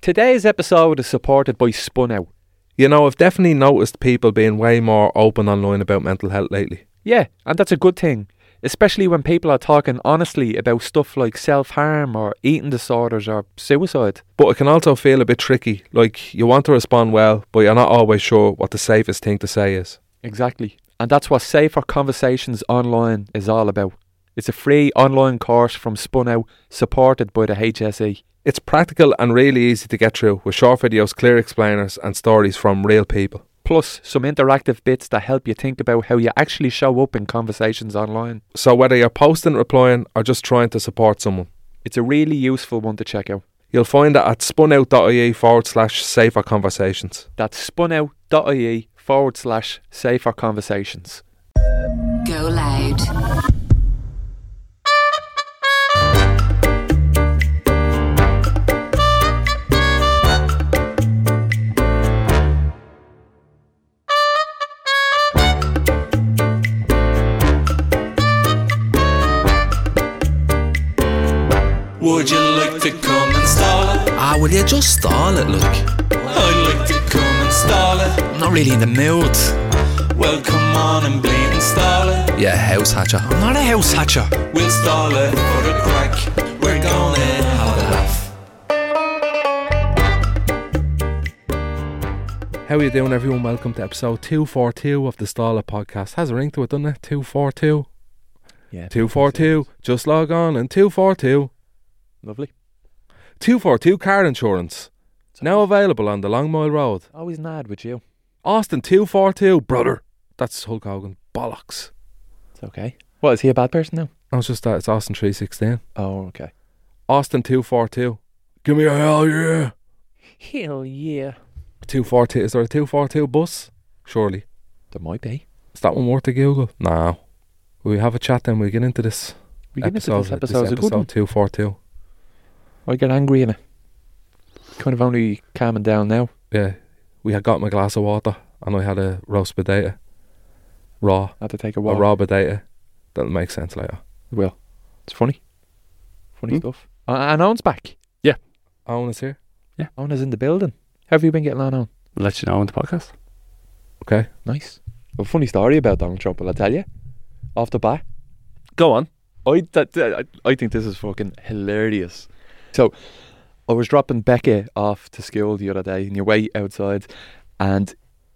Today's episode is supported by Spun Out. You know, I've definitely noticed people being way more open online about mental health lately. Yeah, and that's a good thing, especially when people are talking honestly about stuff like self-harm or eating disorders or suicide. But it can also feel a bit tricky, like you want to respond well, but you're not always sure what the safest thing to say is. Exactly. And that's what Safer Conversations Online is all about. It's a free online course from Spun Out, supported by the HSE. It's practical and really easy to get through, with short videos, clear explainers and stories from real people. Plus, some interactive bits that help you think about how you actually show up in conversations online. So whether you're posting, replying or just trying to support someone, it's a really useful one to check out. You'll find it at spunout.ie/safer conversations. That's spunout.ie/safer conversations. Go loud. Would you like to come and stall it? Will you just stall it, look? I'd like to come and stall it. I'm not really in the mood. Well, come on and bleed and stall it. Yeah, house hatcher. I'm not a house hatcher. We'll stall it for the crack. We're gonna have a laugh. How are you doing, everyone? Welcome to episode 242 of the Stall It podcast. Has a ring to it, doesn't it? 242. Yeah. 242. Just log on and 242. Lovely. 242 car insurance. It's now available on the Long Mile Road. Always mad with you. Austin 242, brother. That's Hulk Hogan. Bollocks. It's okay. What, is he a bad person now? I was just that. It's Austin 316. Oh, okay. Austin 242. Give me a hell yeah. Hell yeah. 242. Is there a 242 bus? Surely. There might be. Is that one worth to Google? No. Will we have a chat then? We'll get into this. We get into this episode. This episode 242. I get angry in it. Kind of only calming down now. Yeah. We had got my glass of water and I had a roast potato. Raw. I had to take a A walk. raw potato. That'll make sense later. Well, it's funny. Funny stuff. And Owen's back. Owen is here. Yeah. Owen is in the building. How have you been getting on, Owen? We'll let you know on the podcast. Okay. Nice. A funny story about Donald Trump, will I tell you? Off the bat. Go on. I think this is fucking hilarious. So, I was dropping Becca off to school the other day, and you're way outside, and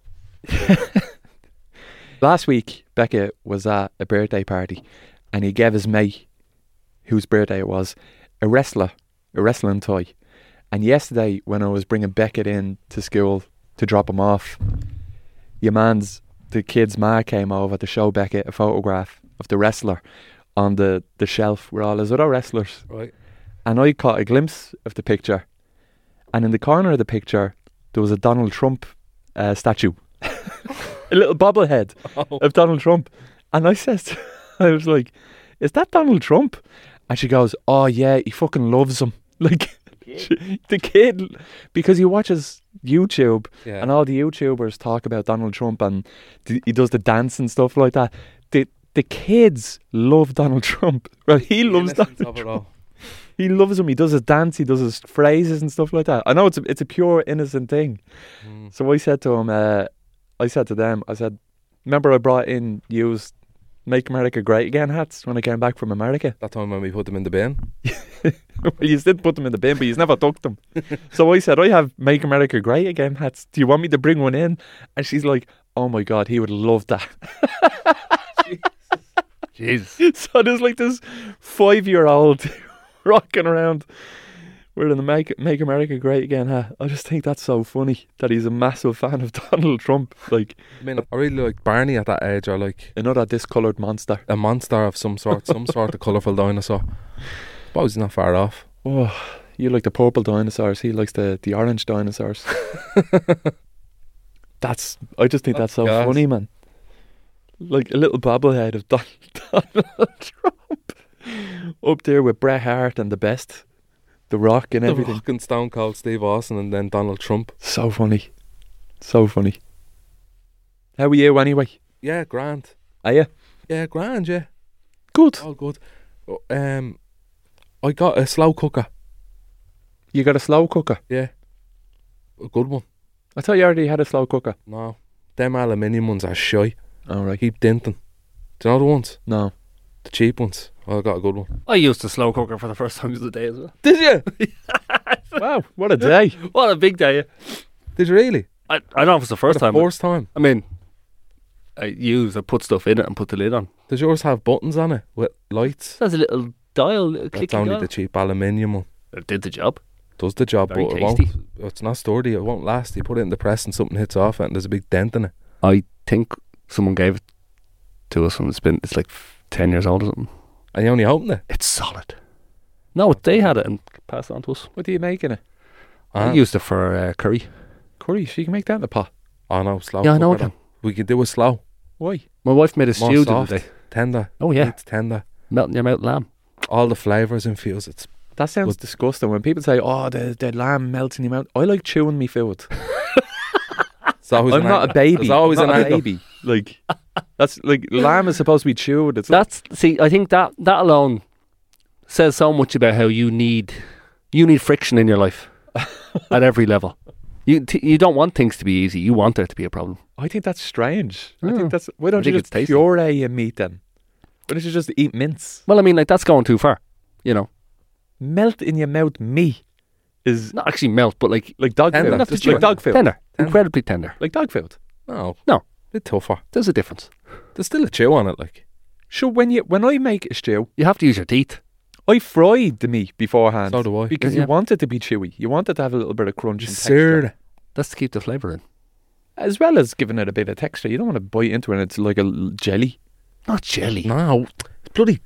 last week Becca was at a birthday party, and he gave his mate, whose birthday it was, a wrestling toy. And yesterday, when I was bringing Beckett in to school to drop him off, the kid's ma came over to show Beckett a photograph of the wrestler on the shelf with all his other wrestlers. Right. And I caught a glimpse of the picture. And in the corner of the picture, there was a Donald Trump statue. A little bobblehead of Donald Trump. And I was like, is that Donald Trump? And she goes, oh yeah, he fucking loves him. Like, the kid, because he watches YouTube, Yeah. and all the YouTubers talk about Donald Trump, and he does the dance and stuff like that. The kids love Donald Trump. Well, he loves Donald Trump. He loves him. He does his dance. He does his phrases and stuff like that. I know it's a pure innocent thing. So I said to him, I said, remember I brought in used Make America Great Again hats when I came back from America? That time when we put them in the bin. Well, you did put them in the bin, but you never took them. So I said, I have Make America Great Again hats. Do you want me to bring one in? And she's like, oh my God, he would love that. Jesus. So there's like this 5-year-old rocking around wearing the Make America Great Again hat. I just think that's so funny that he's a massive fan of Donald Trump. Like, I mean, I really like Barney at that age, or like another discoloured monster. a monster of some sort of colourful dinosaur. But he's not far off. Oh, you like the purple dinosaurs. He likes the orange dinosaurs. I just think that's so gas. funny, man. Like a little bobblehead of Donald Trump up there with Bret Hart and the best, The Rock and everything. The Rock and Stone Cold Steve Austin, and then Donald Trump. So funny. So funny. How are you anyway? Yeah, grand. Are you? Yeah, grand, yeah. Good. All good. I got a slow cooker. You got a slow cooker? Yeah. A good one. I thought you already had a slow cooker. No. Them aluminium ones are shy. Oh, right. Keep denting. Do you know the ones? No. The cheap ones. I got a good one. I used a slow cooker for the first time of the day as well. Did you? Wow, what a day. What a big day. Did you really? I don't know if it's the first time. First time. I mean, I put stuff in it and put the lid on. Does yours have buttons on it with lights? There's a little dial, a That's clicky only dial. the cheap aluminium one. It did the job. Does the job, Very but tasty. it's not sturdy. It won't last. You put it in the press and something hits off it and there's a big dent in it. I think someone gave it to us when it's like 10 years old or something. And you only open it. It's solid. No, they had it and passed it on to us. What do you make in it? I used it for curry. Curry, so you can make that in a pot. Oh no, slow. Yeah, I know I cooker can. though. We could do it slow. Why? My wife made a More stew the soft. other day. Tender. Oh yeah, It's tender. melting your mouth lamb. All the flavours infused. It's That sounds disgusting. When people say, "Oh, the lamb melts in your mouth," I like chewing me food. always I'm an not a angle. baby. There's always I'm an not a angle. baby. Like that's like lamb is supposed to be chewed. It's I think that alone says so much about how you need friction in your life at every level. You don't want things to be easy. You want there to be a problem. I think that's strange. I Mm. think that's why don't I you think just it's tasty. puree your meat then? Why don't you just eat mince? Well, I mean, like that's going too far. You know, Melt in your mouth meat is not actually melt, but like dog Tender. food. Enough to Just chew like it. dog food. tender, Tender. incredibly tender. Like dog food. No. No. Bit tougher. There's a difference. There's still a chew on it, like. Sure, when I make a stew, You have to use your teeth. I fry the meat beforehand. So do I. Because Yeah. you want it to be chewy. You want it to have a little bit of crunch and Sir. texture. That's to keep the flavour in. As well as giving it a bit of texture. You don't want to bite into it and it's like a jelly. Not jelly. No. It's bloody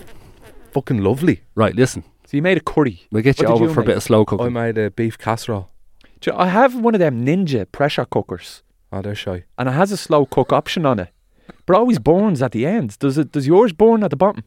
fucking lovely. Right, listen. So you made a curry. We'll get you What did over you for a make? bit of slow cooking. I made a beef casserole. Do you know, I have one of them Ninja pressure cookers. Oh, they're shy. And it has a slow cook option on it. But it always burns at the end. Does yours burn at the bottom?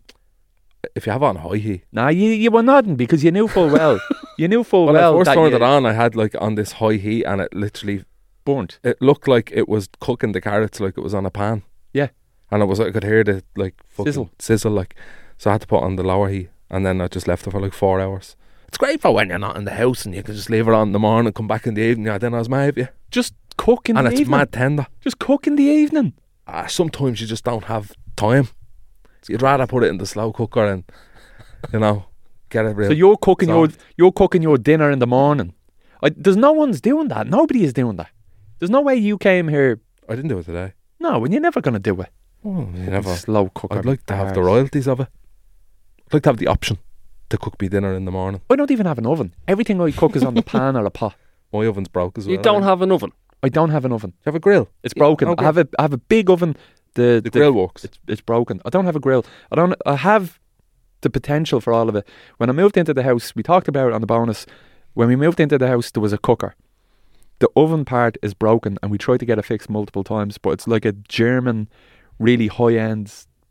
If you have it on high heat. Nah, you were nodding because you knew full well. You knew full When well I first that turned you it on, I had like on this high heat and it literally, burnt. it looked like it was cooking the carrots like it was on a pan. Yeah. And it was, I could hear the like fucking Sizzle. like. So I had to put it on the lower heat and then I just left it for like 4 hours. It's great for when you're not in the house and you can just leave it on in the morning and come back in the evening. Yeah, then I was mad at you. Just cook in And the it's evening. mad tender. Just cook in the evening. Sometimes you just don't have time. So you'd rather put it in the slow cooker and, you know, get it real. So you're cooking soft. you're cooking your dinner in the morning. There's no one's doing that. Nobody is doing that. There's no way you came here. I didn't do it today. No, and you're never going to do it. Oh, you never. Slow cooker. I'd like to have the bars. royalties of it. I'd like to have the option to cook me dinner in the morning. I don't even have an oven. Everything I cook is on the pan or a pot. My oven's broke as well. You don't have an oven. I don't have an oven. You have a grill? It's broken. Okay. I have a big oven. The grill works. It's broken. I don't have a grill. I have the potential for all of it. When I moved into the house, we talked about it on the bonus. When we moved into the house, there was a cooker. The oven part is broken, and we tried to get it fixed multiple times. But it's like a German, really high-end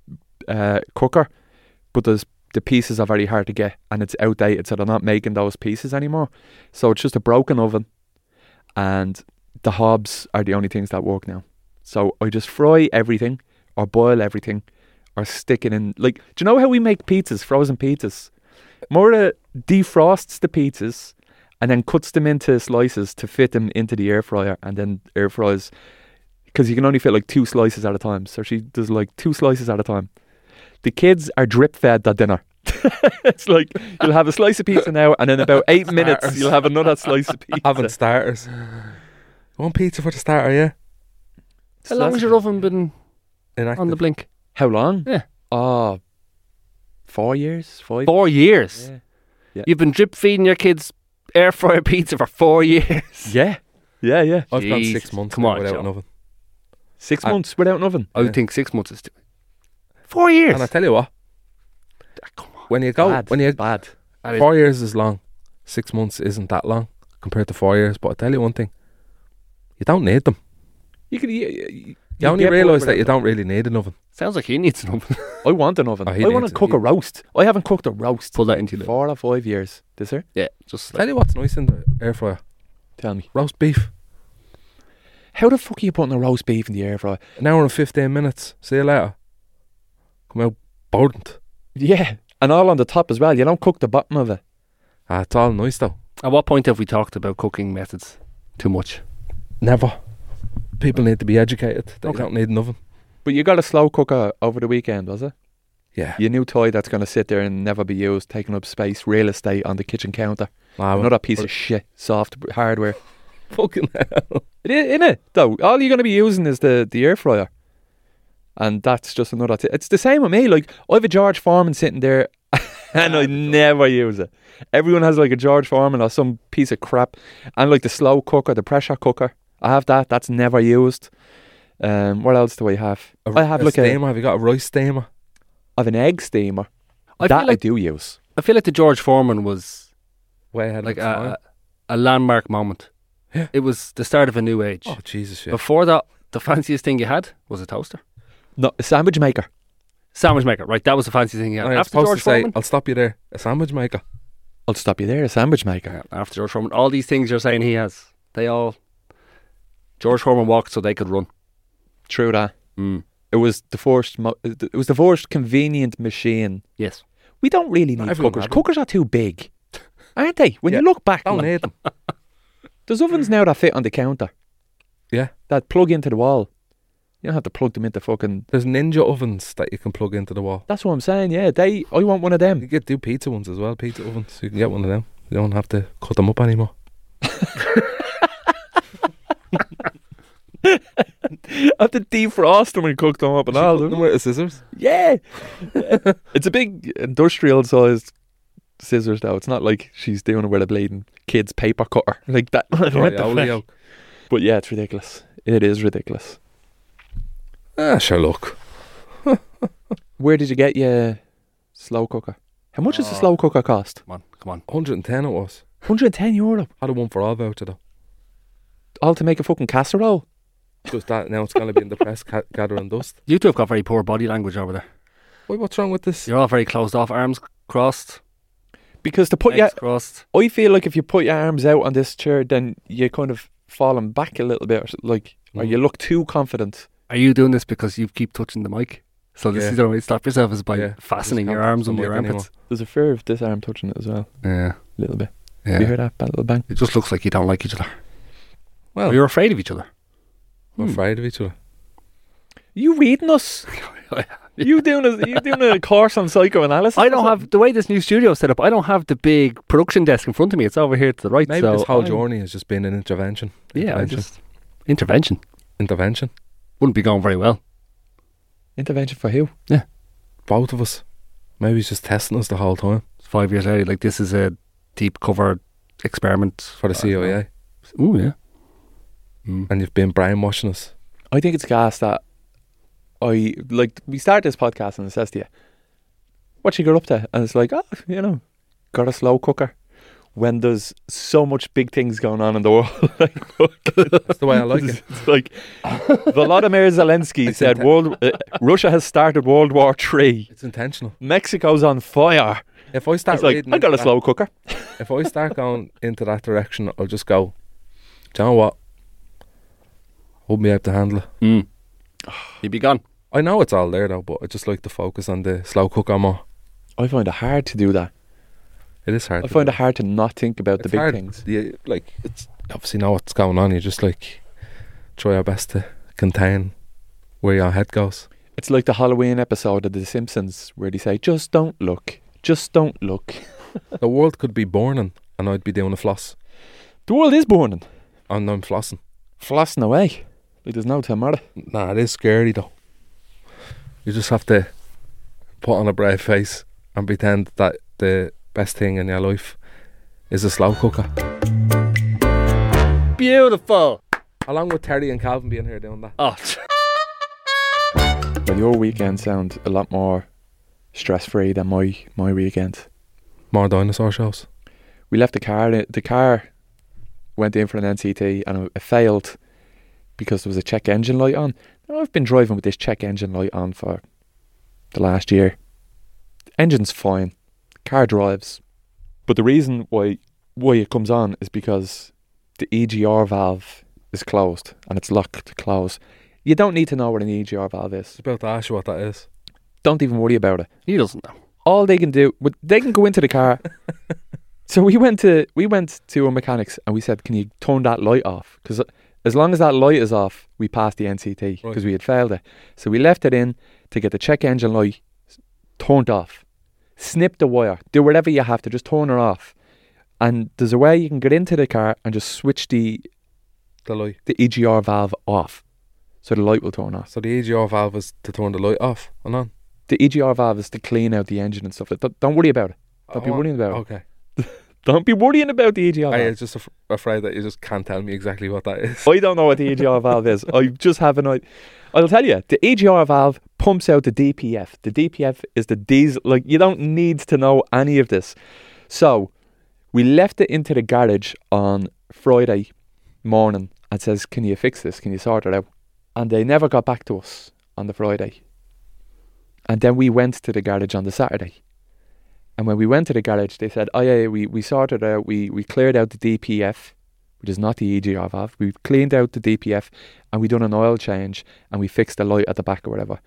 cooker. But the pieces are very hard to get, and it's outdated, so they're not making those pieces anymore. So it's just a broken oven, and the hobs are the only things that work now. So I just fry everything, or boil everything, or stick it in. Like, do you know how we make pizzas, frozen pizzas? Maura defrosts the pizzas and then cuts them into slices to fit them into the air fryer, and then air fries, because you can only fit like 2 slices at a time. So she does like 2 slices at a time. The kids are drip fed that dinner. It's like you'll have a slice of pizza now, and in about 8 minutes Starters. you'll have another slice of pizza. Having starters. One pizza for the starter, yeah? How long has your oven been Inactive. on the blink? How long? Yeah. 4 years? 5? 4 years. Yeah. You've been drip feeding your kids air fryer pizza for 4 years. Yeah. Yeah. I've gone Jesus. 6 months Come now on, without Joe. an oven. 6 months without an oven. I would think 6 months is 4 years. And I tell you what, Come on. when you go, Bad. when you Bad. I mean, 4 years is long. 6 months isn't that long compared to 4 years. But I tell you one thing, you don't need them. You could. You only realise that you don't really need an oven. sounds like he needs an oven. I want an oven. Oh, he I want needs to it. cook a roast. I haven't cooked a roast Pull that into you. 4 or 5 years. This year? Yeah, just Tell like, you what's nice in the air fryer. Tell me. Roast beef. How the fuck are you putting a roast beef in the air fryer? An hour and 15 minutes. See you later. Come out burnt. Yeah. And all on the top as well. You don't cook the bottom of it. It's all nice though. at what point have we talked about cooking methods too much. Never. People need to be educated. They Okay. don't need nothing. But you got a slow cooker over the weekend, was it? Yeah. Your new toy that's going to sit there and never be used, taking up space, real estate on the kitchen counter. Nah, Another piece of shit, soft hardware. fucking hell. It is, innit? Though, all you're going to be using is the air fryer. And that's just another... It's the same with me. Like, I have a George Foreman sitting there and I never use it. Everyone has like a George Foreman or some piece of crap. And like the slow cooker, the pressure cooker. I have that. That's never used. What else do I have? I have like steamer. Have you got a rice steamer? I have an egg steamer. I That feel like I do use. I feel like the George Foreman was Way ahead like of its time. a landmark moment. Yeah. It was the start of a new age. Oh, Jesus, yeah. Before that, the fanciest thing you had was a toaster. No, a sandwich maker. Sandwich maker, right? That was the fanciest thing you had. I was After supposed George to say, Foreman, I'll stop you there. A sandwich maker. I'll stop you there. A sandwich maker. after George Foreman, all these things you're saying he has, they all George Foreman walked so they could run. True that. Mm. It was the first. It was the first convenient machine. Yes. We don't really Not need everyone cookers. had them. Cookers are too big, aren't they? When Yeah. you look back, Don't like, need them. there's ovens now that fit on the counter Yeah. that plug into the wall. You don't have to plug them into fucking. There's ninja ovens that you can plug into the wall. That's what I'm saying. Yeah, I want one of You them. can do pizza ones as well, pizza ovens. You can get one of them. You don't have to cut them up anymore. I have to defrost them and cook them up and all. Cut them with the scissors. Yeah, it's a big industrial sized scissors though. It's not like she's doing it with a bleeding kid's paper cutter like that. What the Ravioli fuck? out. But yeah, it's ridiculous. It is ridiculous. Ah, sure, look. Where did you get your slow cooker? How much does a slow cooker cost? Come on. 110 it was. €110. Had a one for all voucher though. All to make a fucking casserole. Just that, now it's going to be in the press gathering dust. You two have got very poor body language over there. Wait, what's wrong with this? You're all very closed off, arms crossed, Because to put your, legs crossed. I feel like if you put your arms out on this chair, then you're kind of falling back a little bit, or you look too confident. Are you doing this because you keep touching the mic? So this Yeah. is the only way to stop yourself is by Yeah. fastening Just your can't arms touch under the your mic armpits. There's a fear of this arm touching it as well, Yeah. a little bit. Yeah. You hear that little bang? It just looks like you don't like each other. Well, Or you're afraid of each other. we're afraid of each other. You reading us? You doing a course on psychoanalysis? I don't have the way this new studio is set up. I don't have the big production desk in front of me. It's over here to the right. Maybe so this whole I'm- journey has just been an intervention. Yeah, Intervention. intervention Intervention. wouldn't be going very well. Intervention for who? Both of us. Maybe he's just testing us the whole time. It's 5 years later, like this is a deep cover experiment For the CIA. Oh yeah. And you've been brainwashing us. I think it's gas that we start this podcast and it says to you, what you got up to? And it's like, got a slow cooker. When there's so much big things going on in the world. That's the way I like it. It's like, Volodymyr Zelensky said Russia has started World War III. It's intentional. Mexico's on fire. If I start It's like, reading I got a into slow cooker. if I start going into that direction, I'll just go, do you know what? Won't be able to handle it. You'd be gone. I know it's all there though, but I just like to focus on the slow cooker more. I find it hard to do that. It is hard. I to find do. it hard to not think about the It's big hard. things. It's obviously know what's going on. You just try our best to contain where your head goes. It's like the Halloween episode of The Simpsons where they say, just don't look. Just don't look. The world could be burning and I'd be doing a floss. The world is burning. And I'm flossing. Flossing away. Like there's no tomorrow. Nah, it is scary though. You just have to put on a brave face and pretend that the best thing in your life is a slow cooker. Beautiful. Along with Terry and Calvin being here doing that. Oh, Well, your weekend sound a lot more stress-free than my weekend. More dinosaur shows. We left the car. The car went in for an NCT and it failed because there was a check engine light on. Now, I've been driving with this check engine light on for the last year. Engine's fine. Car drives. But the reason why it comes on is because the EGR valve is closed and it's locked to close. You don't need to know what an EGR valve is. It's about to ask you what that is. Don't even worry about it. he doesn't know. All they can do, they can go into the car So we went to a mechanics and we said, can you turn that light off? Because as long as that light is off, we passed the NCT because we had failed it. So we left it in to get the check engine light turned off. Snip the wire. Do whatever you have to. Just turn her off. And there's a way you can get into the car and just switch the light, the EGR valve off, so the light will turn off. So the EGR valve is to turn the light off and on. The EGR valve is to clean out the engine and stuff. Don't worry about it. Don't be worrying about it. Okay. Don't be worrying about the EGR valve. I was just afraid that you just can't tell me exactly what that is. I don't know what the EGR valve is. I just have an idea. I'll tell you, the EGR valve pumps out the DPF. The DPF is the diesel. Like, you don't need to know any of this. So we left it into the garage on Friday morning and says, can you fix this? Can you sort it out? And they never got back to us on the Friday. And then we went to the garage on the Saturday. And when we went to the garage, they said, oh yeah, we sorted it out. We cleared out the DPF, which is not the EGR valve. We cleaned out the DPF and we done an oil change and we fixed the light at the back or whatever.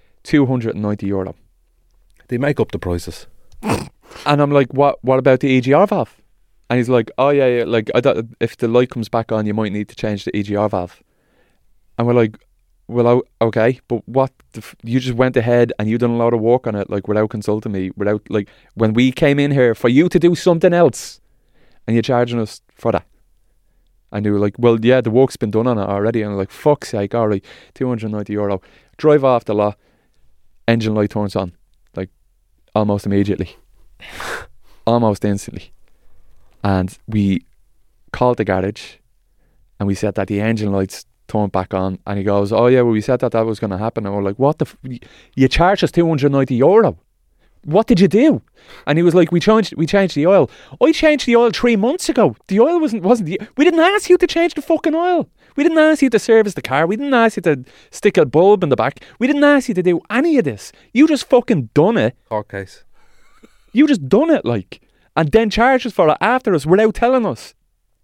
€290. They make up the prices. And I'm like, what about the EGR valve? And he's like, oh yeah, like, I thought if the light comes back on, you might need to change the EGR valve. And we're like, well, okay, but what? You just went ahead and you done a lot of work on it, like, without consulting me, without, like, when we came in here for you to do something else, and you're charging us for that. And they were like, well, yeah, the work's been done on it already. And I'm like, fuck's sake, all right, €290. Drive off the lot, engine light turns on, like, almost immediately, almost instantly. And we called the garage and we said that the engine lights turned back on, and he goes, oh yeah, well, we said that was going to happen. And we're like, what you charged us €290? What did you do? And he was like, we changed the oil. I changed the oil 3 months ago. The oil wasn't we didn't ask you to change the fucking oil. We didn't ask you to service the car. We didn't ask you to stick a bulb in the back. We didn't ask you to do any of this. You just fucking done it. Court case. You just done it, like, and then charged us for it after us without telling us.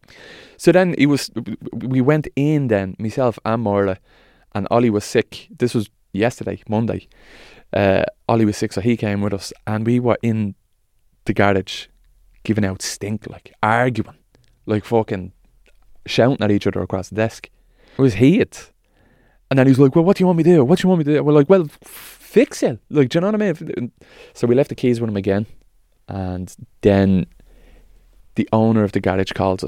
So then we went in then, myself and Marla, and Ollie was sick. This was yesterday, Monday. Ollie was sick, so he came with us, and we were in the garage giving out stink, like, arguing, like, fucking shouting at each other across the desk. It was heat. And then he was like, well, what do you want me to do? What do you want me to do? We're like, well, fix it. Like, do you know what I mean? So we left the keys with him again. And then the owner of the garage called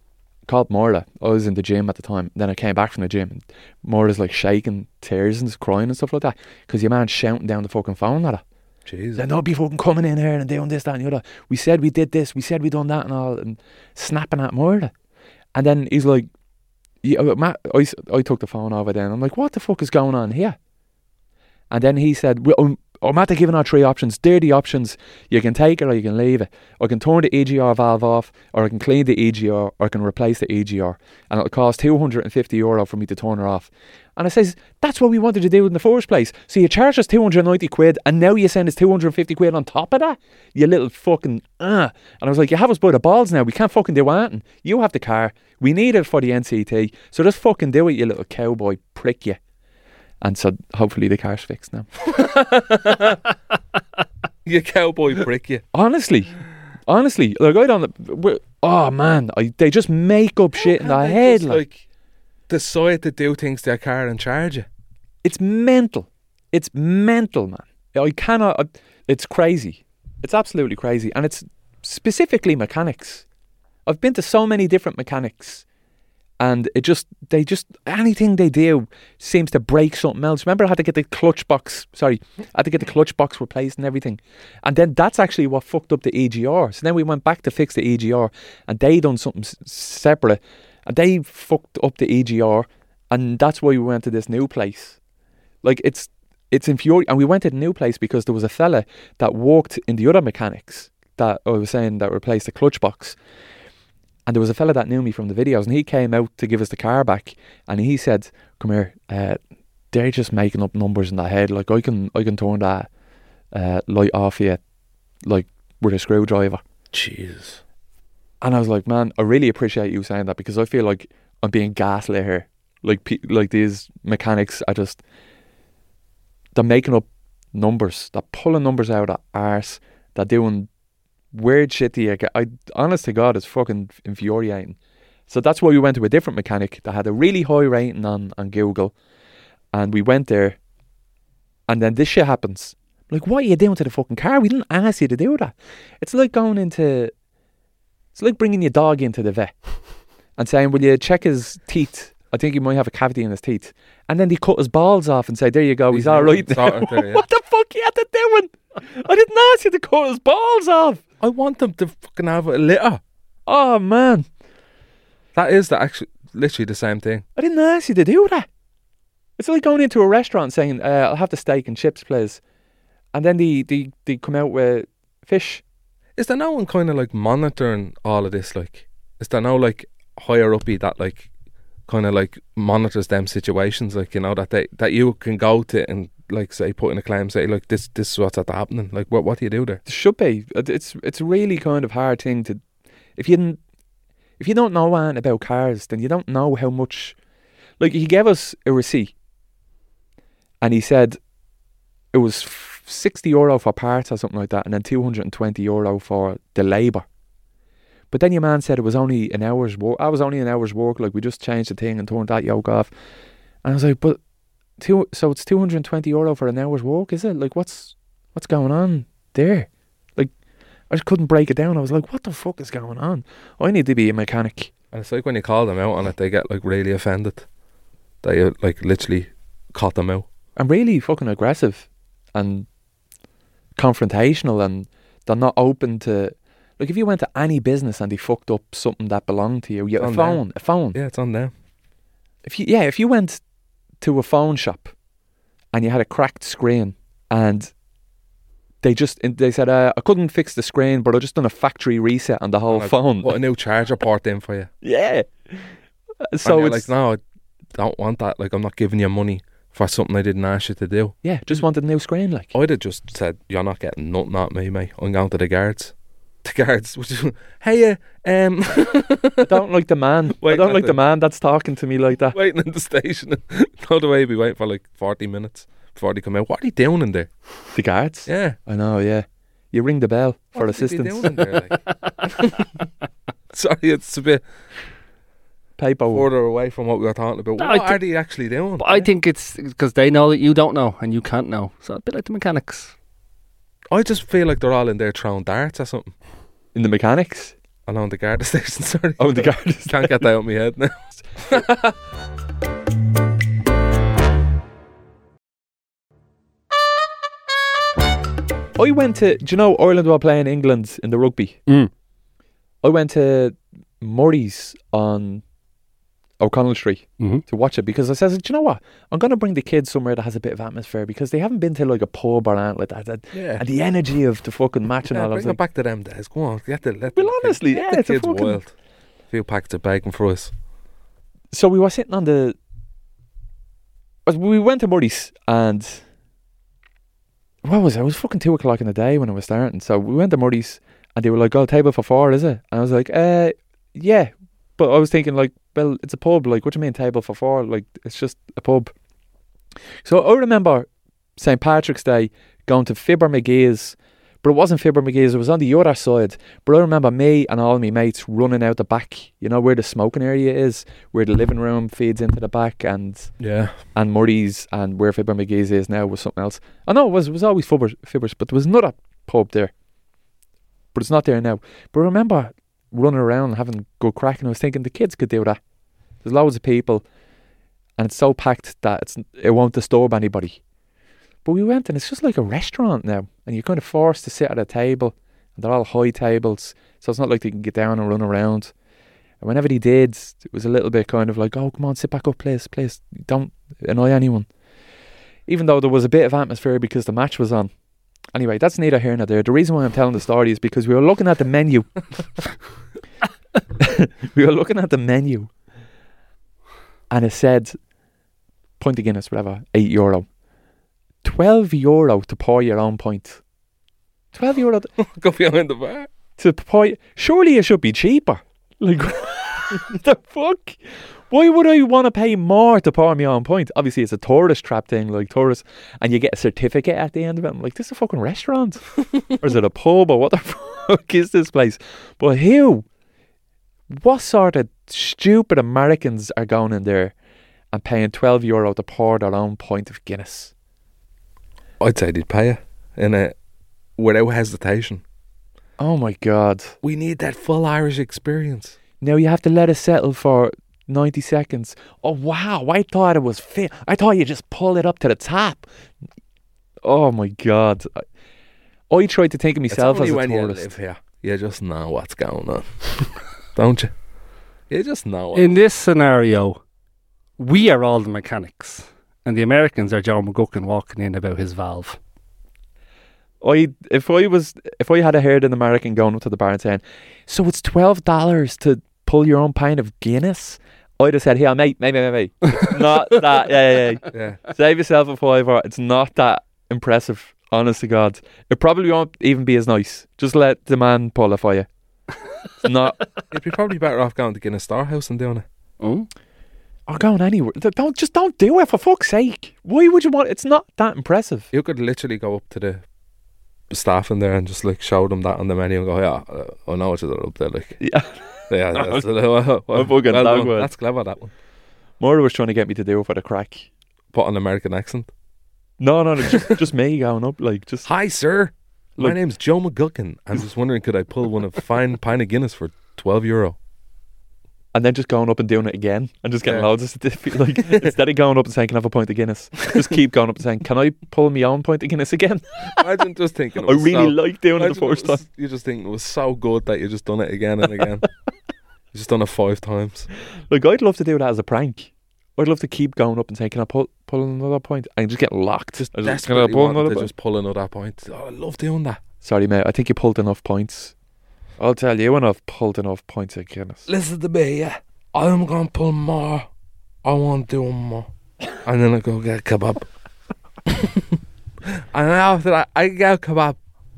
Morla. I was in the gym at the time. Then I came back from the gym and Morla's like shaking, tears and crying and stuff like that, because your man's shouting down the fucking phone at her. Jesus. Then don't be fucking coming in here and doing this, that and the other. We said we did this, we said we done that and all, and snapping at Morla. And then he's like, Matt, I took the phone over then. I'm like, what the fuck is going on here? And then he said, Matt, they're giving out 3 options. They're the options. You can take it or you can leave it. I can turn the EGR valve off, or I can clean the EGR, or I can replace the EGR. And it'll cost €250 for me to turn her off. And I says, that's what we wanted to do in the first place. So you charge us £290 and now you send us £250 on top of that? You little fucking And I was like, you have us by the balls now. We can't fucking do anything. You have the car. We need it for the NCT. So just fucking do it, you little cowboy prick, you. And so hopefully the car's fixed now. You cowboy prick, you. Honestly, like, I don't. Oh man, they just make up shit in their head. Like, decide to do things to their car and charge you. It's mental. It's mental, man. I cannot. It's crazy. It's absolutely crazy, and it's specifically mechanics. I've been to so many different mechanics. And they just anything they do seems to break something else. Remember, I had to get the clutch box replaced and everything. And then that's actually what fucked up the EGR. So then we went back to fix the EGR, and they done something separate, and they fucked up the EGR, and that's why we went to this new place. Like, it's infuriating. And we went to the new place because there was a fella that worked in the other mechanics that I was saying that replaced the clutch box. And there was a fella that knew me from the videos, and he came out to give us the car back, and he said, come here, they're just making up numbers in their head. Like, I can turn that light off you, like, with a screwdriver. Jesus. And I was like, man, I really appreciate you saying that, because I feel like I'm being gaslit here. Like these mechanics are just, they're making up numbers. They're pulling numbers out of arse. They're doing weird shit that you get. Honest to God, it's fucking infuriating. So that's why we went to a different mechanic that had a really high rating on Google. And we went there. And then this shit happens. Like, what are you doing to the fucking car? We didn't ask you to do that. It's like it's like bringing your dog into the vet and saying, will you check his teeth? I think he might have a cavity in his teeth. And then they cut his balls off and say, there you go, he's all right now. What the fuck you had to doing? I didn't ask you to cut his balls off. I want them to fucking have a litter. Oh, man. That is literally the same thing. I didn't ask you to do that. It's like going into a restaurant saying, I'll have the steak and chips, please. And then they come out with fish. Is there no one kind of like monitoring all of this? Like, is there no like higher uppy that like kind of like monitors them situations? Like, you know, that you can go to and like say put in a claim, say like this is what's happening. Like, what do you do there? It should be. It's a really kind of hard thing to. If you don't know anything about cars, then you don't know how much. Like, he gave us a receipt. And he said it was €60 for parts or something like that, and then €220 for the labour. But then your man said it was only an hour's work. I was only an hour's work. Like, we just changed the thing and turned that yoke off. And I was like, but so it's €220 for an hour's work, is it? Like, what's going on there? Like, I just couldn't break it down. I was like, what the fuck is going on? I need to be a mechanic. And it's like when you call them out on it, they get like really offended that you like literally caught them out. And really fucking aggressive and confrontational, and they're not open to. Like, if you went to any business and they fucked up something that belonged to you, a phone. Yeah, it's on them. If you went to a phone shop and you had a cracked screen and they said, I couldn't fix the screen, but I just done a factory reset on the whole phone. Put a new charger port in for you. Yeah. So it's like, no, I don't want that. Like, I'm not giving you money for something I didn't ask you to do. Yeah, just wanted a new screen, like. I'd have just said, you're not getting nothing at me, mate. I'm going to the guards. The guards, which is, hey, I don't like the man. I don't like the man that's talking to me like that. Waiting in the station. No, the way be waiting for like 40 minutes before they come out. What are they doing in there? The guards? Yeah. I know, yeah. You ring the bell for assistance. What are they doing in there, like? Sorry, it's a bit paper further away from what we were talking about. What are they actually doing? I think it's because they know that you don't know and you can't know. So a bit like the mechanics. I just feel like they're all in there throwing darts or something. In the mechanics? I know, in the Garda station, sorry. Oh, in the Garda station. Can't get that out of my head now. I went to, do you know Ireland were playing England in the rugby? Mm. I went to Murray's on O'Connell Street to watch it because I said, do you know what? I'm going to bring the kids somewhere that has a bit of atmosphere because they haven't been to like a pub or anything like that. And the energy of the fucking match and all. Bring it back to them days. Go on. Honestly, yeah, the it's kids a fucking wild. A few packets of bacon for us. So we were sitting on the. We went to Murray's and. What was it? It was fucking 2 o'clock in the day when it was starting. So we went to Murray's and they were like, oh, table for 4, is it? And I was like, yeah. But I was thinking, like, well, it's a pub. Like, what do you mean table for 4? Like, it's just a pub. So I remember St. Patrick's Day going to Fibber McGee's, but it wasn't Fibber McGee's, it was on the other side. But I remember me and all my mates running out the back, you know, where the smoking area is, where the living room feeds into the back, and Murray's, and where Fibber McGee's is now was something else. I know it was always Fibbers, but there was another pub there. But it's not there now. But I remember running around having good crack, and I was thinking the kids could do that. There's loads of people and it's so packed that it won't disturb anybody. But we went and it's just like a restaurant now, and you're kind of forced to sit at a table, and they're all high tables, so it's not like they can get down and run around. And whenever they did, it was a little bit kind of like, oh, come on, sit back up, please, don't annoy anyone. Even though there was a bit of atmosphere because the match was on. Anyway, that's neither here nor there. The reason why I'm telling the story is because we were looking at the menu. We were looking at the menu, and it said pint of Guinness, whatever, €8. €12 to pour your own pint. €12 go behind the bar to pour. Surely it should be cheaper. Like, the fuck? Why would I want to pay more to pour my own pint? Obviously, it's a tourist trap thing, like tourists, and you get a certificate at the end of it. I'm like, this is a fucking restaurant, or is it a pub, or what the fuck? fuck is this place? But who? What sort of stupid Americans are going in there and paying €12 to pour their own pint of Guinness? I'd say they'd pay it without hesitation. Oh my God. We need that full Irish experience. Now you have to let it settle for 90 seconds. Oh wow, I thought it was fit. I thought you just pull it up to the tap. Oh my God. I tried to think of myself as a when tourist. You live here, you just know what's going on. Don't you? You just know. In this scenario, we are all the mechanics, and the Americans are Joe McGuckin walking in about his valve. If I had heard an American going up to the bar and saying, "So it's $12 to pull your own pint of Guinness," I'd have said, "Here, mate. It's not that. Yeah. Save yourself a $5. It's not that impressive. Honest to God, it probably won't even be as nice. Just let the man pull it for you. It's not. You'd be probably better off going to Guinness Storehouse and doing it. Oh, Or going anywhere. Don't do it, for fuck's sake. Why would you want? It's not that impressive. You could literally go up to the staff in there and just like show them that on the menu and go, "Yeah, I know what you're up there." Like, Yeah. yeah, that's fucking dog word. That's clever. That one. Maura was trying to get me to do it for the crack. Put an American accent. No, just me going up, like just. Hi, sir. My Look. name's Joe McGuckin. I'm just wondering, could I pull one of fine pint of Guinness for €12? And then just going up and doing it again and just getting Yeah. loads of certificates. Like, instead of going up and saying, "Can I have a pint of Guinness?" Just keep going up and saying, "Can I pull my own pint of Guinness again?" Imagine just thinking. I really like doing it the imagine first time. You just think it was so good that you just done it again and again. You just done it 5 times. Like, I'd love to do that as a prank. I'd love to keep going up and saying, "Can I pull another pint?" And just get locked. Just I just, "Can I desperately pull wanting another to pint?" just pull another point. Oh, I love doing that. Sorry, mate. I think you pulled enough points. I'll tell you when I've pulled enough points of Guinness. Listen to me, yeah. I'm gonna pull more. I want to do more. And then I go get kebab. And after that, I get kebab.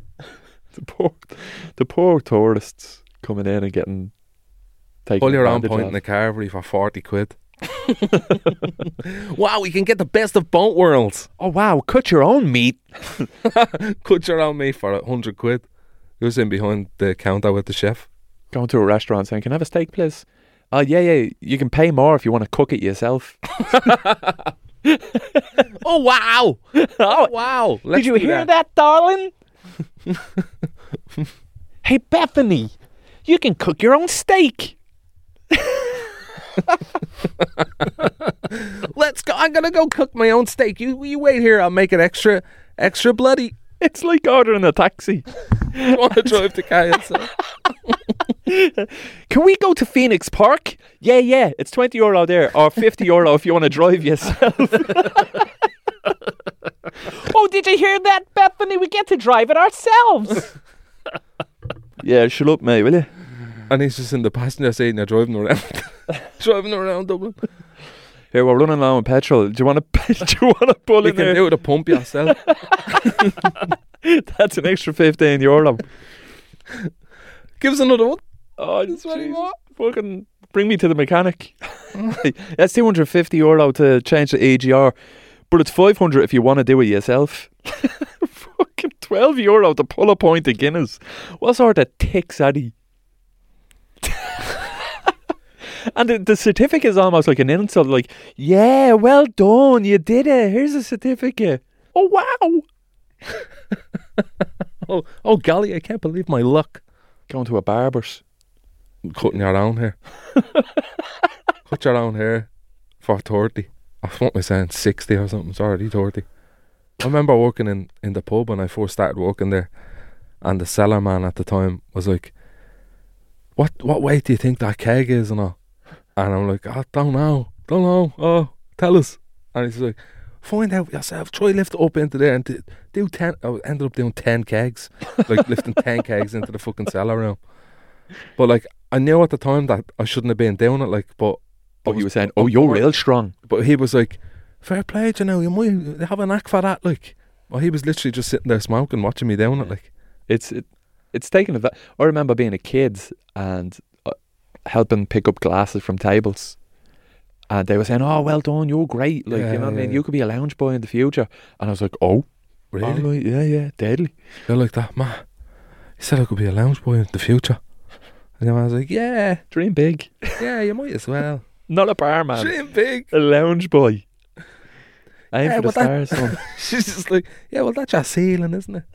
The poor tourists coming in and getting taken Pull your own advantage point of. in the Carvery for 40 quid. Wow, we can get the best of both worlds. Oh wow! Cut your own meat. Cut your own meat for 100 quid. Who's in behind the counter with the chef? Going to a restaurant saying, "Can I have a steak, please?" Oh yeah. You can pay more if you want to cook it yourself. Oh, wow. Oh, wow. Did you hear that, darling? Hey, Bethany, you can cook your own steak. Let's go. I'm going to go cook my own steak. You wait here. I'll make it extra bloody. It's like ordering a taxi. You want to drive to KSL? Can we go to Phoenix Park? Yeah. It's €20 there, or €50 if you want to drive yourself. Oh, did you hear that, Bethany? We get to drive it ourselves. Yeah, shut up, mate, will you? And he's just in the passenger seat and you're driving around. Driving around Dublin. Here, we're running low on petrol. Do you want to pull You in can there? do it a pump yourself. That's an extra €15. Give us another one. Oh, That's what he jeez. want. Fucking bring me to the mechanic. That's €250 to change the AGR, but it's $500 if you want to do it yourself. Fucking €12 to pull a pint of Guinness. What sort of ticks are he? And the certificate is almost like an insult. Like, yeah, well done, you did it. Here's a certificate. Oh wow! Oh golly, I can't believe my luck. Going to a barber's. Cutting your own hair. Cut your own hair for 30. I what am I saying? 60 or something. It's already 30. I remember working in the pub when I first started working there, and the cellar man at the time was like, what weight do you think that keg is and all? And I'm like, I don't know. Oh, tell us. And he's like, find out yourself. Try lift it up into there and do 10. I ended up doing 10 kegs. Like lifting 10 kegs into the fucking cellar room. But like, I knew at the time that I shouldn't have been doing it, like, but You were saying, "Oh, you're real strong." But he was like, fair play, you know, you might have a knack for that, like. Well, he was literally just sitting there smoking, watching me doing it, like. It's taken a. I remember being a kid and helping pick up glasses from tables, and they were saying, "Oh, well done, you're great." Like, you know what I mean? You could be a lounge boy in the future. And I was like, "Oh, Really? all right, yeah, deadly." You're like that, man. He said I could be a lounge boy in the future. And then I was like, yeah, Dream big. yeah, you might as well. Not a barman. Dream big. A lounge boy. Aim Yeah, for the but that- stars, son. She's just like, yeah, well, that's your ceiling, isn't it?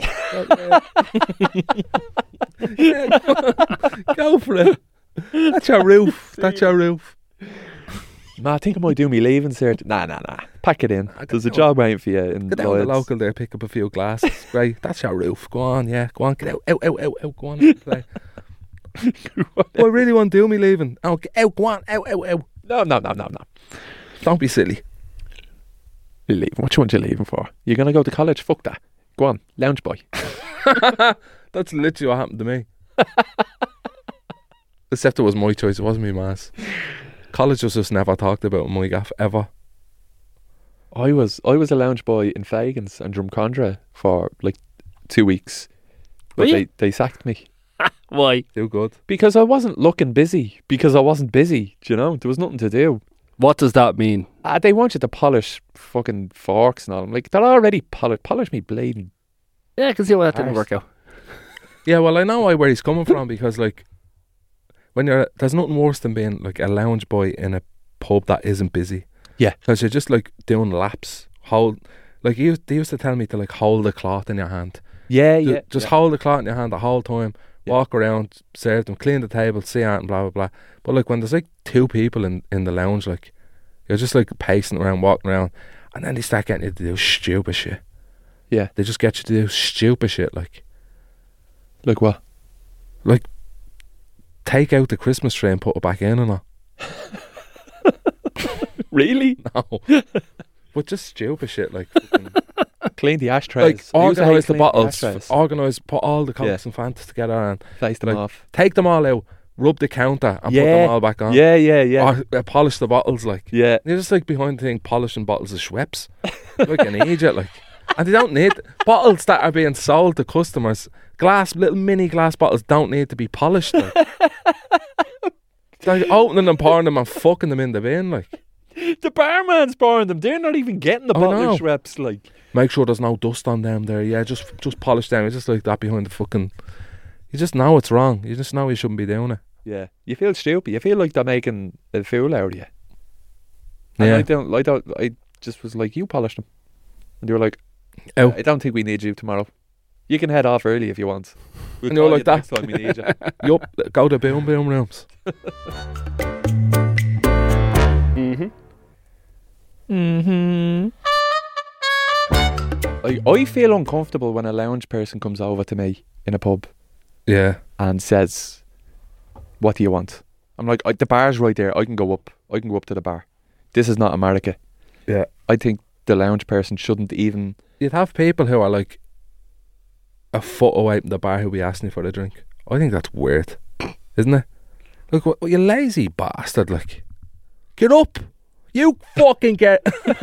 Yeah, go for it. That's your roof. That's your roof. I think I might do me leaving, sir. Nah. Pack it in. There's a job waiting for you in Go down to the Lloyd's. local there, pick up a few glasses. Right, that's your roof. Go on, yeah. Go on, get out. Out. Go on, play. Oh, I really want to do me leaving. Oh, get out, go on, out. No. Don't be silly. You're leaving. What you want you leaving for? You're going to go to college? Fuck that. Go on, lounge boy. That's literally what happened to me. Except it was my choice, it wasn't me ma's. College was just never talked about in my gaff, ever. I was a lounge boy in Fagans and Drumcondra for like 2 weeks. But Were you? they sacked me. Why? Do good. Because I wasn't looking busy. Because I wasn't busy, do you know? There was nothing to do. What does that mean? They want you to polish fucking forks and all. I'm like, they're already polished. Polish me bleeding. Yeah, I can see why that didn't Arse. work out. Yeah, well, I know where he's coming from because, like, when there's nothing worse than being like a lounge boy in a pub that isn't busy. Yeah. Because you're just like doing laps. They used to tell me to like hold the cloth in your hand. Yeah, Just hold the cloth in your hand the whole time. Yeah. Walk around, serve them, clean the table, see out and blah blah blah. But like when there's like 2 people in the lounge, like you're just like pacing around, walking around, and then they start getting you to do stupid shit. Yeah. They just get you to do stupid shit like Like what? take out the Christmas tree and put it back in and all. Really? No. But just stupid shit like fucking, Clean the ashtrays. like I used to hate organise the cleaning bottles, ashtrays. put all the Cokes Yeah. and Fantas together and Face them like, off. take them all out, rub the counter and put Yeah. them all back on. Yeah. Or polish the bottles like. Yeah. You're just like behind the thing polishing bottles of Schweppes. Like an idiot like. And they don't need bottles that are being sold to customers. Little mini glass bottles don't need to be polished like. It's like opening and pouring them and fucking them in the bin like. The barman's pouring them. They're not even getting the I bottle know. of Schweppes. Like, Make sure there's no dust on them there. Yeah, just polish them. It's just like that behind the fucking. You just know it's wrong. You just know you shouldn't be doing it. yeah, you feel stupid. You feel like they're making a fool out of you. And Yeah. I just was like, you polish them, and they were like, Ow. I don't think we need you tomorrow. You can head off early if you want. We'll And you're call like you that. next time we need you. Yup, go to boom rooms. I feel uncomfortable when a lounge person comes over to me in a pub Yeah. and says, "What do you want?" I'm like, "The bar's right there. I can go up. I can go up to the bar. This is not America." Yeah. I think the lounge person shouldn't even. You'd have people who are like a foot away from the bar who be asking you for a drink. I think that's weird, isn't it? Like, what you lazy bastard, like. Get up! You fucking get...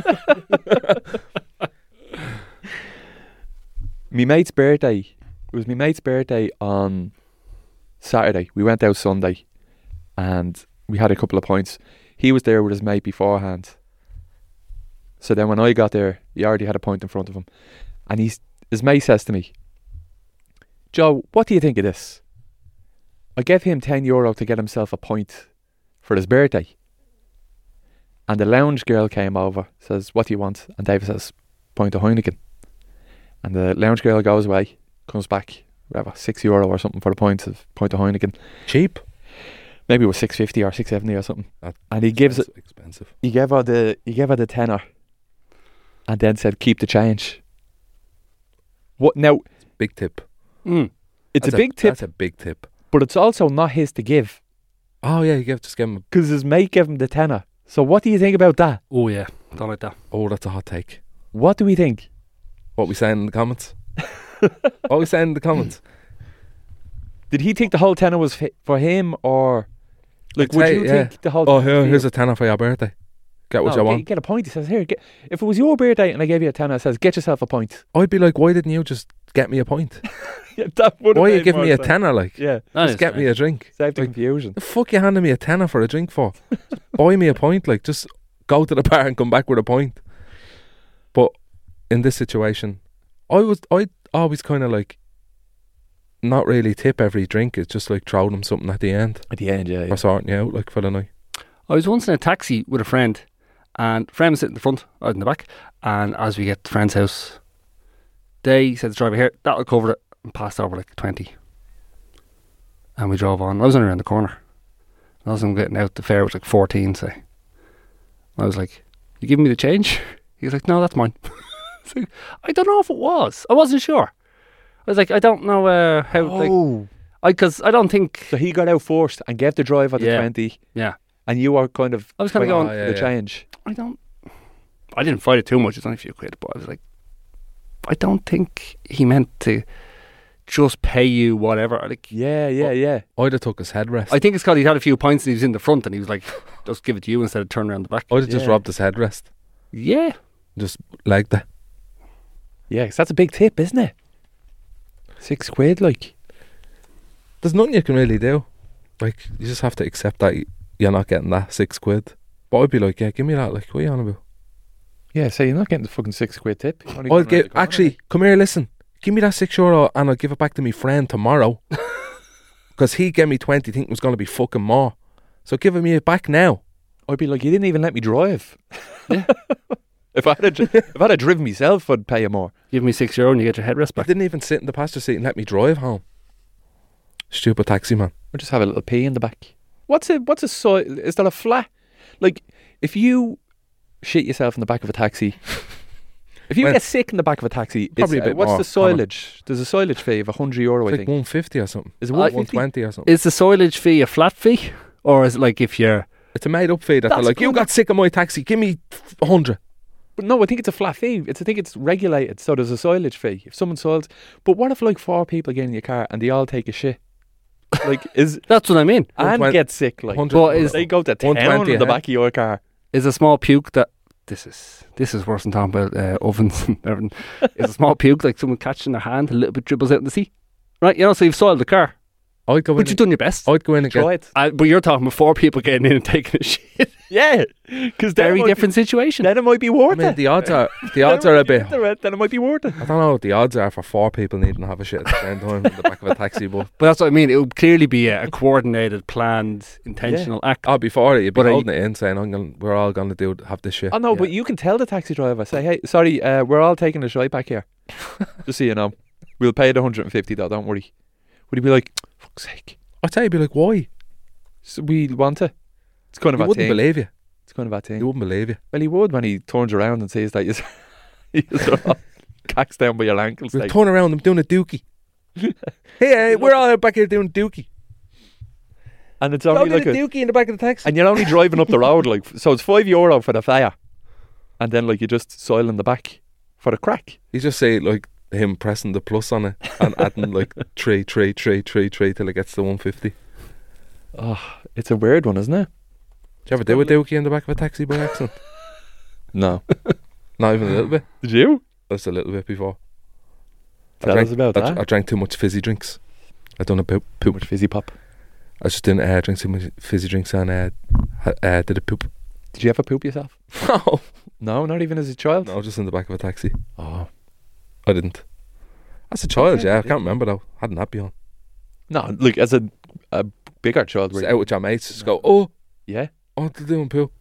My mate's birthday. It was my mate's birthday on Saturday. We went out Sunday and we had a couple of pints. He was there with his mate beforehand. So then when I got there, he already had a pint in front of him. And his mate says to me, "Joe, what do you think of this? I gave him €10 to get himself a pint for his birthday." And the lounge girl came over, says, "What do you want?" And David says, "Pint of Heineken." And the lounge girl goes away, comes back, whatever, €6 or something for the pint of Heineken. Cheap. Maybe it was $6.50 or $6.70 or something. That- And he gives it. Expensive. He gave her the tenner, and then said, "Keep the change." What now? Big tip. It's That's a big tip, That's a big tip. but it's also not his to give Oh, yeah, just give him... because his mate gave him the tenner. So what do you think about that? Oh yeah, don't like that. Oh, that's a hot take. What do we think? What we saying in the comments? What we saying in the comments? Did he think the whole tenner was for him, or like I'd would say, you yeah. think the whole? Oh, tenner here's for a tenner for your birthday. Get what you? you No, want. get a point. He says, "Here, if it was your birthday and I gave you a tenner, it says, get yourself a pint." I'd be like, why didn't you just get me a pint? Yeah, that would Why are you giving me a tenner, like? Yeah, That Just is get me a drink. save the Like, confusion. The fuck you handing me a tenner for a drink for? Just buy me a pint, like, just go to the bar and come back with a pint. But in this situation, I always kind of like not really tip every drink. It's just like throw them something at the end At the end, yeah. for sorting you out, like, for the night. I was once in a taxi with a friend, and friend was sitting in the front, I was in the back, and as we get to the friend's house, they said to the driver, here, that'll cover it, and passed over like 20. And we drove on. I was only around the corner. I was getting out, the fare was like 14, say. I was like, you giving me the change? He was like, no, that's mine. Like, I don't know if it was. I wasn't sure. I was like, I don't know how, like, because I don't think. So he got out first and gave the driver the 20. Yeah. And you were kind of. I was kind of going. The change. I didn't fight it too much. It's only a few quid, but I was like, I don't think he meant to just pay you whatever. Like, Yeah. I'd have took his headrest. I think it's because he had a few pints and he was in the front and he was like, just give it to you instead of turning around the back. I'd have just robbed his headrest. Yeah. Just legged it. Yeah, 'cause that's a big tip, isn't it? 6 quid, like. There's nothing you can really do. Like, you just have to accept that you're not getting that 6 quid. But I'd be like, yeah, give me that. Like, what are you on about? Yeah, so you're not getting the fucking 6 quid tip. I'll get, actually, come here, listen. Give me that €6 and I'll give it back to my friend tomorrow. Because he gave me 20 thinking it was going to be fucking more. So give me it back now. I'd be like, you didn't even let me drive. Yeah. If I had driven myself, I'd pay you more. Give me €6 and you get your headrest I back. didn't even sit in the passenger seat and let me drive home. Stupid taxi man. Or just have a little pee in the back. What's a soil? Is there a flat? Like, if you shit yourself in the back of a taxi, if you get sick in the back of a taxi, Probably a bit what's more the soilage? There's a soilage fee of €100, I It's like think. 150 or something. Is it 120 or something. Is the soilage fee a flat fee? Or is it like if you're... It's a made up fee that they're That's like, you good. got sick of my taxi, give me 100. But no, I think it's a flat fee. I think it's regulated, so there's a soilage fee. If someone soils, but what if like 4 people get in your car and they all take a shit? Like, That's what I mean. and 120 get sick? Like, 100 But is- they go to town 120 in the a back of your car. Is a small puke that... This is worse than talking about ovens and everything. Is a small puke like someone catching their hand, a little bit dribbles out in the sea? Right, you know, so you've soiled the car. I'd go But you've done your best. I'd go in and get... Try it. But you're talking about 4 people getting in and taking a shit. Yeah, because Very different situation. Then it might be worth I mean, it. the odds are a bit... Then it might be worth it. I don't know what the odds are for 4 people needing to have a shit at the same time in the back of a taxi, but But that's what I mean. It would clearly be a coordinated, planned, intentional act. before it, you'd be But holding it in saying, we're all going to have this shit. Oh no, but you can tell the taxi driver, say, hey, sorry, we're all taking a shite back here. Just so you know, we'll pay the 150 though. Don't worry. Would he be like, fuck's sake? I'd say you'd be like, why? So we want to. It's kind of He a wouldn't thing. believe you. It's kind of a thing. He wouldn't believe you. Well, he would when he turns around and sees that you're all cacks down by your ankles. We'll Like, turn around, I'm doing a dookie. hey, we're all back here doing dookie. and it's We're all only doing like a dookie in the back of the taxi. and you're only driving up the road, like, so it's €5 for the fare, and then like you just soil in the back for the crack. You just say like him pressing the plus on it and adding like 3 till it gets to 150. Oh, it's a weird one, isn't it? Did you ever do a dookie in the back of a taxi by accident? No. Not even a little bit. Did you? Just a little bit before. Tell us about that. I drank too much fizzy drinks. I done a poop. Too much fizzy pop. I just didn't drink too much fizzy drinks and did a poop. Did you ever poop yourself? No. No, not even as a child. No, just in the back of a taxi. Oh I didn't. As a child, Okay, yeah. I you can't remember though. Had an nappy on. no, like as a bigger child. Just Where out with your mates. Just go, oh, yeah. what to doing poo?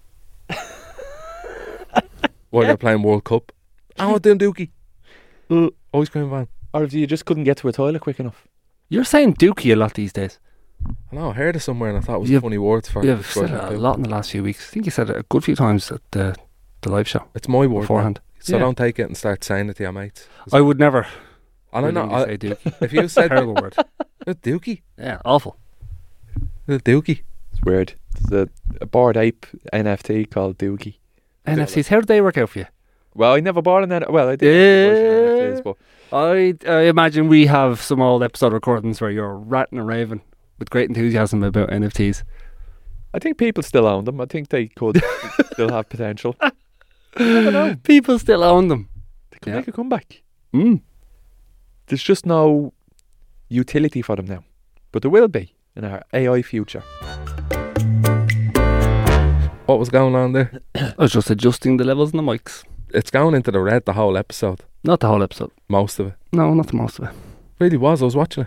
While they're playing World Cup. I want doing dookie. Always cream van. Or if you just couldn't get to a toilet quick enough. You're saying dookie a lot these days. I know, I heard it somewhere and I thought it was You've- a funny word for You've said describing it a poo. lot in the last few weeks. I think you said it a good few times at the live show It's my word. beforehand. Man. So Yeah. don't take it and start saying it to your mates. I would never And I know, willingly say dookie. if you said Terrible word. a dookie, Yeah, awful. a dookie. It's weird. There's a Bored Ape NFT called Doogie. NFTs, how did they work out for you? Well, I never bought an NFT. Well, I did. Yeah. NFTs, but I imagine we have some old episode recordings where you're ratting and raving with great enthusiasm about NFTs. I think people still own them. I think they could still have potential. You never know. People still own them. They could Yeah. make a comeback. Mm. There's just no utility for them now. But there will be in our AI future. What was going on there? I was just adjusting the levels in the mics. It's going into the red the whole episode. Not the whole episode. Most of it. No, not the most of it. Really was. I was watching it.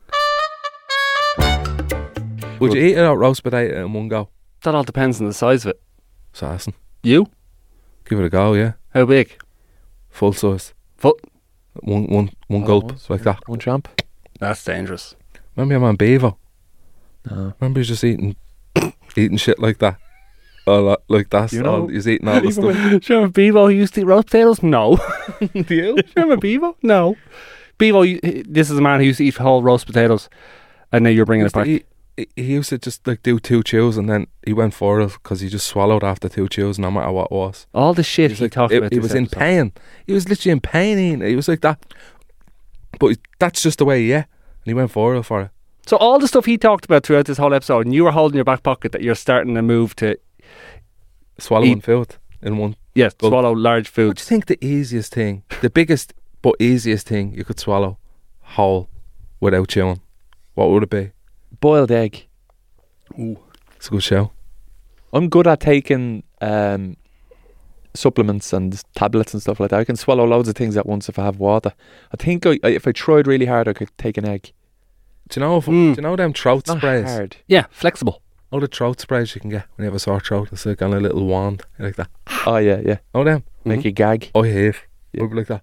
Would you eat it out roast potato in one go? That all depends on the size of it. Assassin. You? Give it a go, yeah. How big? Full size. Full. One gulp, like that. One champ. That's dangerous. Remember your man Bevo? No. Remember he was just eating shit like that? Like that's You know- all. He's eating all the stuff. Do you remember Bevo who used to eat roast potatoes? No. Do you? Do you remember Bevo? No. Bevo, this is a man who used to eat whole roast potatoes, and now you're bringing it back. He used to just like do 2 chews and then he went for it because he just swallowed after 2 chews no matter what it was. All the shit he Like, talked about. He this was in episode. pain. He was literally in pain eating it. He was like that. But that's just the way, yeah. And he went for it. So all the stuff he talked about throughout this whole episode, and you were holding in your back pocket that you're starting to move to, Swallowing Eat. food in one. yes, Well, swallow large What do you foods. think the easiest thing, the biggest but easiest thing you could swallow whole without chewing? What would it be? Boiled egg. It's a good show. I'm good at taking supplements and tablets and stuff like that. I can swallow loads of things at once if I have water. I think if I tried really hard, I could take an egg. Do you know do you know them throat Not sprays? hard. Yeah, flexible. Oh, the throat sprays you can get when you have a sore throat. It's like on a little wand like that. Oh yeah, yeah. Oh, them. Make you gag. I have. Yeah. I'd be like that.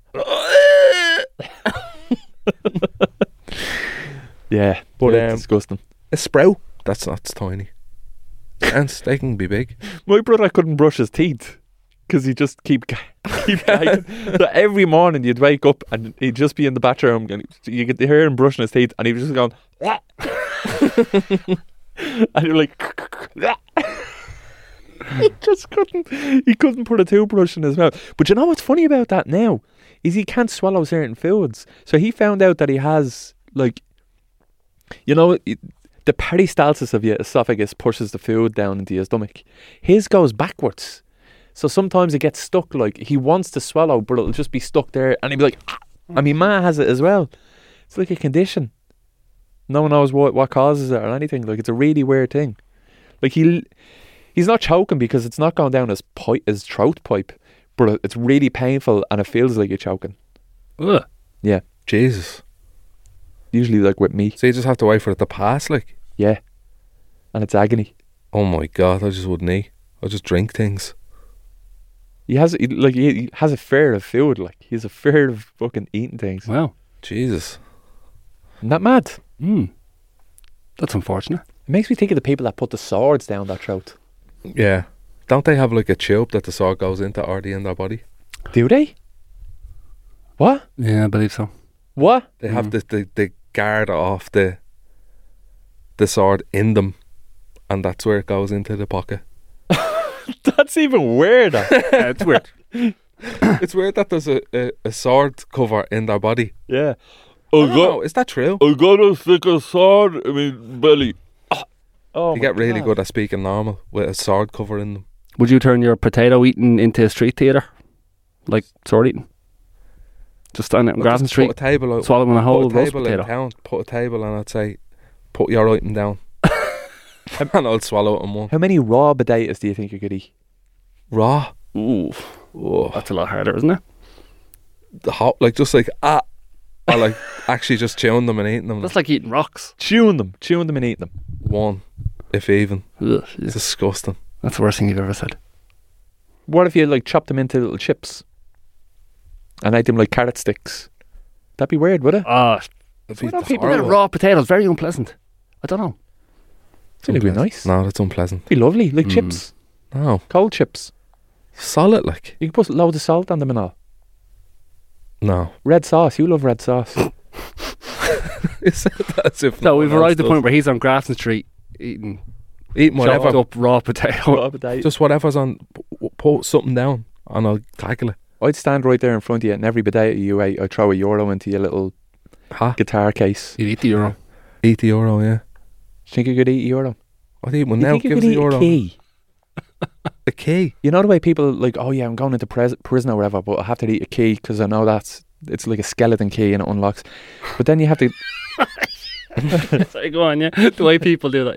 Yeah, But, it's disgusting. A sprout. That's tiny. And they can be big. My brother couldn't brush his teeth because he just keep gagging. So every morning you'd wake up and he'd just be in the bathroom and you could hear him brushing his teeth and he was just going and you're like he couldn't put a toothbrush in his mouth. But you know what's funny about that now is he can't swallow certain foods. So he found out that he has like, you know, the peristalsis of your esophagus pushes the food down into your stomach. His goes backwards. So sometimes it gets stuck, like he wants to swallow, but it'll just be stuck there and he'll be like, ah. And my ma has it as well. It's like a condition. No one knows what causes it or anything. Like it's a really weird thing. Like he's not choking because it's not going down his throat pipe, but it's really painful and it feels like you're choking. Ugh. Yeah. Jesus. Usually like with me. So you just have to wait for it to pass, like. Yeah. And it's agony. Oh my God, I just wouldn't eat. I'll just drink things. He has a fear of food. Like he has a fear of fucking eating things. Wow. Jesus. Isn't that mad? That's unfortunate. It makes me think of the people that put the swords down their throat. Yeah. Don't they have like a tube that the sword goes into already in their body? Do they? What? Yeah, I believe so. What? They have the guard off the sword in them, and that's where it goes into the pocket. That's even weirder. It's weird. It's weird that there's a sword cover in their body. Yeah. I don't know, is that true? I gotta stick a sword in my belly. Oh, You get really good at speaking normal with a sword cover in them. Would you turn your potato eating into a street theatre? Like sword eating? Just stand out in Grafton Just Street, put a table out. swallowing a whole Put a roast table in potato. town. Put a table and I'd say, put your item down. And I'll swallow it in one. How many raw potatoes do you think you could eat? Raw. Ooh, that's a lot harder, isn't it? The hot, like just like or like actually just chewing them and eating them. That's like eating rocks. Chewing them and eating them. One, if even. Ugh, It's disgusting. that's the worst thing you've ever said. What if you like chopped them into little chips and ate them like carrot sticks? That'd be weird, would it? It'd be don't people But horrible. raw potatoes, very unpleasant. I don't know. I think it'd be nice. No, that's unpleasant. Be lovely, like chips, No, cold chips. solid like. You can put loads of salt on them and all. No, Red sauce. You love red sauce. it's as if No, one we've else arrived at the does. point where he's on Grafton Street eating Eating chopped whatever, up raw potato. Raw potato. just whatever's on. Put something down, and I'll tackle it. I'd stand right there in front of you, and every potato you ate, I'd throw €1 into your little Ha! guitar case. You'd eat the euro. Eat the euro, yeah. Do you think you could eat €1? I'd eat one You now. think you Give us could a eat euro. a key? A key. You know the way people like, oh yeah, I'm going into prison or whatever, but I have to eat a key because I know it's like a skeleton key and it unlocks. But then you have to. Sorry, go on, yeah. The way people do that,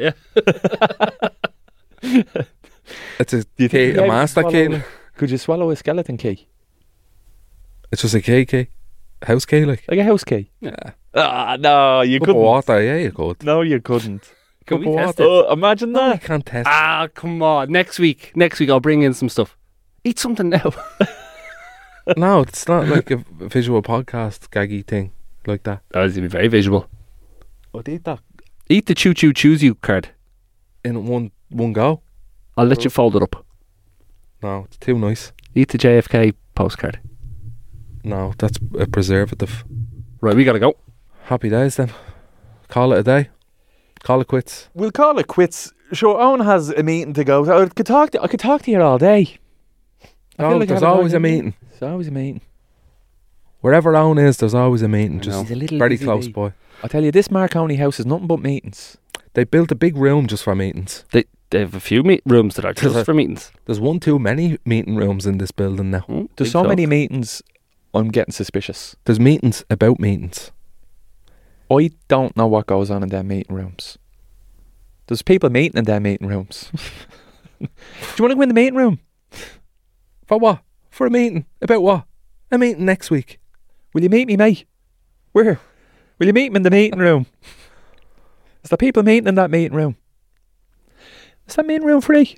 yeah. It's a Do you key, think a you master swallow- key. Could you swallow a skeleton key? It's just a key. house key, like. Like a house key? Yeah. Ah, no, you Cup of couldn't. water, yeah, you could. No, you couldn't. Can Cup we of test water. it? Oh, imagine No, you that. can't test. Ah, come on. Next week I'll bring in some stuff. Eat something now. No, it's not like a visual podcast gaggy thing like that. That is going to be very visual. I'd eat that Eat the choo choo choose you card. in one go. I'll let you fold it up. No, it's too nice. Eat the JFK postcard. No, that's a preservative. Right, we got to go. Happy days then. Call it a day. Call it quits. We'll call it quits. Sure, Owen has a meeting to go. I could talk to you all day. I feel like I There's haven't always a talked to you. meeting. There's always a meeting. Wherever Owen is, there's always a meeting. I know. Just He's a little very busy close bee. by. I tell you, this Marconi house is nothing but meetings. They built a big room just for meetings. They have a few rooms that are just for meetings. There's one too many meeting rooms in this building now. Mm, There's big so talk. many meetings, I'm getting suspicious. There's meetings about meetings. I don't know what goes on in them meeting rooms. There's people meeting in them meeting rooms. Do you want to go in the meeting room? For what? For a meeting. About what? A meeting next week. Will you meet me, mate? Where? Will you meet me in the meeting room? Is there people meeting in that meeting room? Is that meeting room free?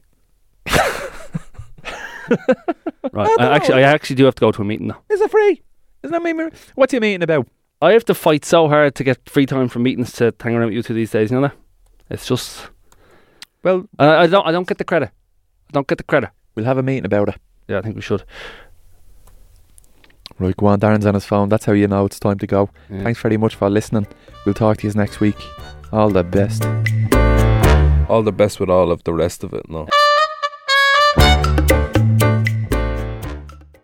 Right. I actually do have to go to a meeting now. Is it free? Is that meeting room? What's your meeting about? I have to fight so hard to get free time from meetings to hang around with you two these days, you know that? It's just Well, I don't get the credit. I don't get the credit. we'll have a meeting about it. Yeah, I think we should. Right, go on, Darren's on his phone. That's how you know it's time to go. Yeah. Thanks very much for listening. We'll talk to you next week. All the best. All the best with all of the rest of it, no.